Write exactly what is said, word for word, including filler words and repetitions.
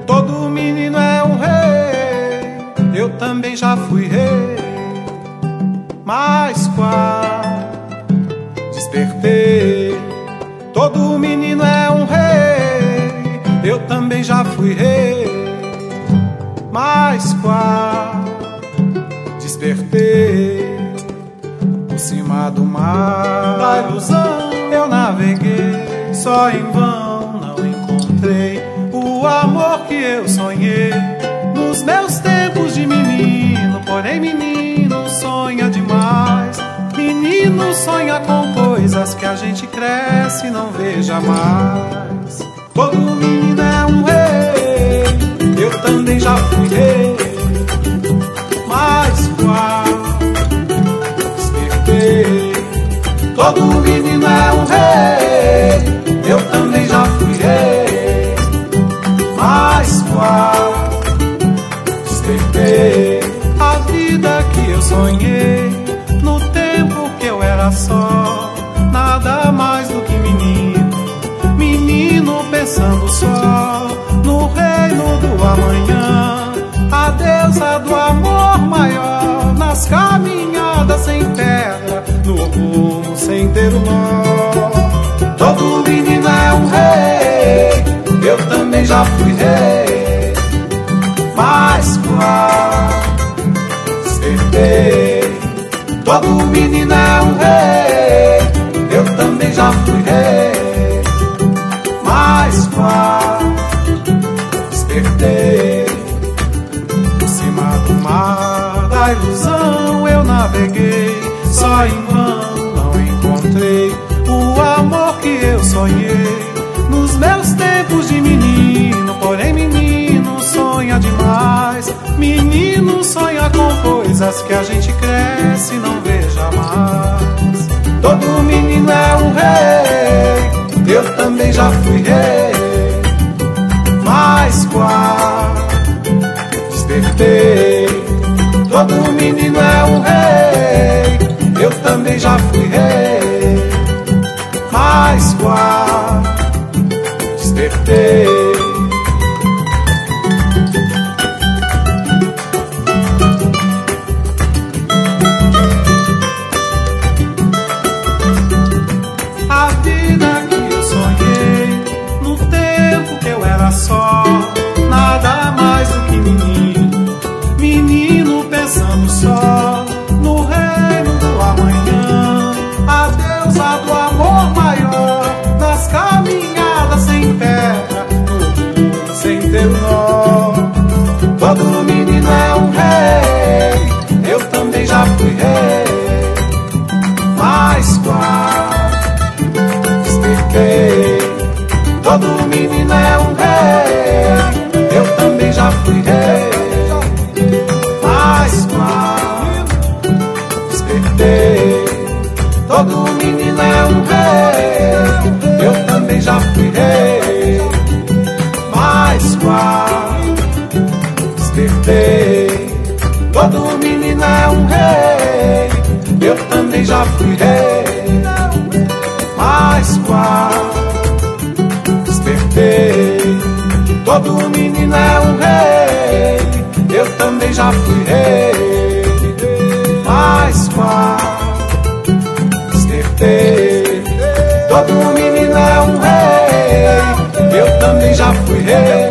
Todo menino é um rei, eu também já fui rei. Mas quando despertei, todo menino é um rei, eu também já fui rei. Mas quando despertei, por cima do mar da ilusão eu naveguei, só em vão não encontrei o amor que eu sonhei nos meus tempos de menino. Porém menino sonha demais, menino sonha com coisas que a gente cresce e não vê jamais. Todo menino é um rei, eu também já fui rei. Mas quando despertei, todo menino é um rei, eu também já fui rei. Mas quando despertei, a vida que eu sonhei no tempo que eu era só, nada mais do que menino, menino pensando só no reino do amanhã, a deusa do amor maior, nas caminhadas sem pedra, no rumo sem ter o nó. Todo menino é um rei, eu também já fui rei. Mas quando despertei, todo menino é um rei, eu também já fui rei. Mas quando despertei, por cima do mar da ilusão eu naveguei, só em vão não encontrei o amor que eu sonhei nos meus tempos de menino. Porém menino sonha demais, menino sonha com coisas que a gente cresce e não vê jamais. Todo menino é um rei, eu também já fui rei. Mas quando despertei, todo menino é um rei, eu também já fui rei. Mas quando despertei, a vida que eu sonhei no tempo que eu era só, nada mais do que menino, menino pensando só no reino do amanhã, a deusa do amor maior, nas caminhadas sem pedra, no mundo sem ter nó. Todo menino é um rei, eu também já fui rei. Mas quando despertei, todo menino é um rei, eu também já fui rei. Mas quando despertei, todo menino é um rei, eu também já fui rei. Mas quando despertei, todo menino é um rei, eu também já fui rei. Mas quando despertei, todo menino é um rei, eu também já fui rei. Mas quando despertei, todo menino é um rei, eu também já fui rei.